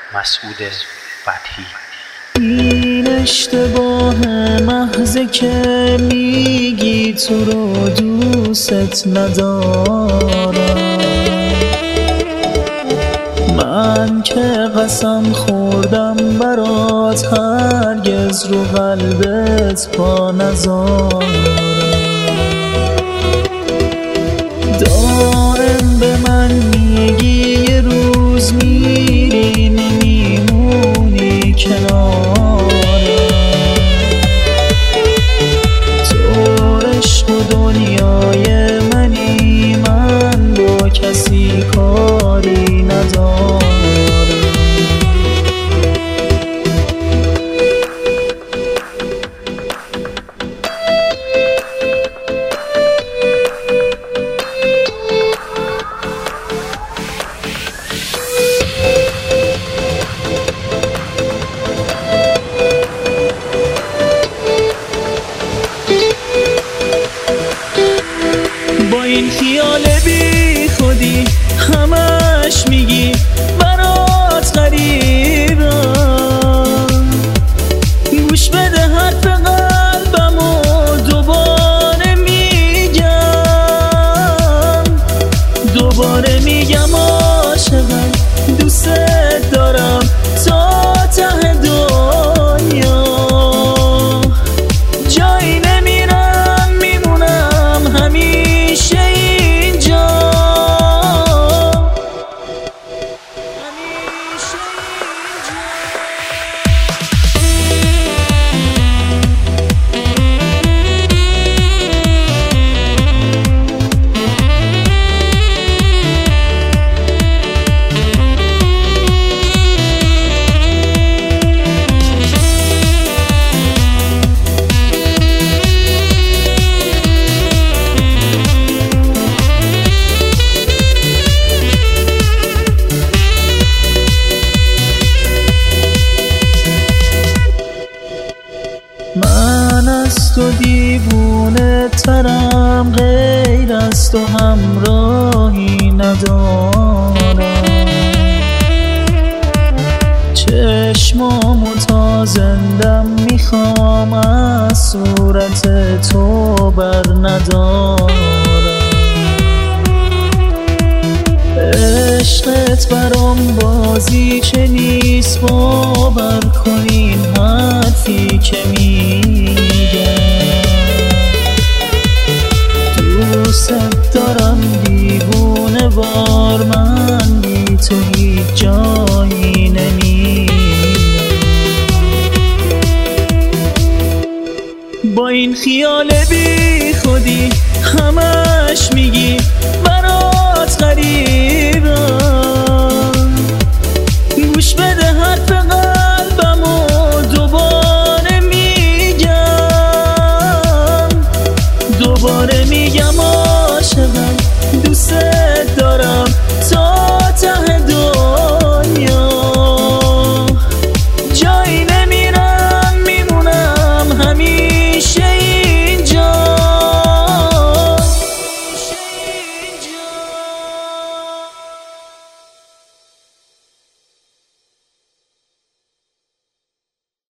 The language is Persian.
مسعود فتحی. این اشتباه محضه که میگی تو رو دوست ندارم، من که قسم خوردم برات هرگز رو قلبت پا نذارم. دائم به من میگی یه روز میری نمیمونی کنارم، تو عشق و دنیای منی، من با کسی کاری ندارم. با این خیال بی خودی همش میگی برات غریبم، گوش بده حرف قلبم و دوباره میگم عاشقم، دوست دارم تا ته دنیا، جایی نمیرم میمونم همیشه اینجا، همیشه من از تو دیوونه ترم، غیر از تو همراهی ندارم، چشمامو تا زندم میخوام از صورت تو بر ندارم، عشقت برام بازی چه نیست، باور کن این حرفی که میگم، دوست دارم دیوونه وار، من بی تو هیچ جایی نمیرم. با این خیال بی خودی همش میگی برات غریبم، گوش بده حرف قلبم و دوباره میگم عاشقم، دوست دارم تا ته